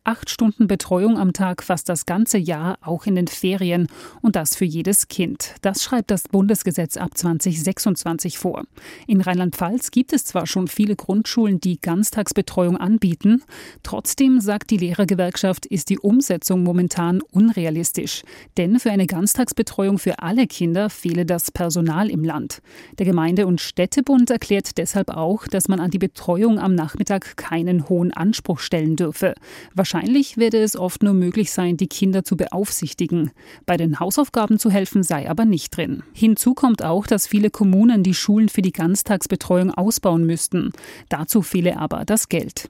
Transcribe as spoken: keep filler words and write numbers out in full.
Acht Stunden Betreuung am Tag fast das ganze Jahr, auch in den Ferien. Und das für jedes Kind. Das schreibt das Bundesgesetz ab zwanzig sechsundzwanzig vor. In Rheinland-Pfalz gibt es zwar schon viele Grundschulen, die Ganztagsbetreuung anbieten. Trotzdem, sagt die Lehrergewerkschaft, ist die Umsetzung momentan unrealistisch. Denn für eine Ganztagsbetreuung für alle Kinder fehle das Personal im Land. Der Gemeinde- und Städtebund erklärt deshalb auch, dass man an die Betreuung am Nachmittag keinen hohen Anspruch stellen dürfe. Wahrscheinlich werde es oft nur möglich sein, die Kinder zu beaufsichtigen. Bei den Hausaufgaben zu helfen sei aber nicht drin. Hinzu kommt auch, dass viele Kommunen die Schulen für die Ganztagsbetreuung ausbauen müssten. Dazu fehle aber das Geld.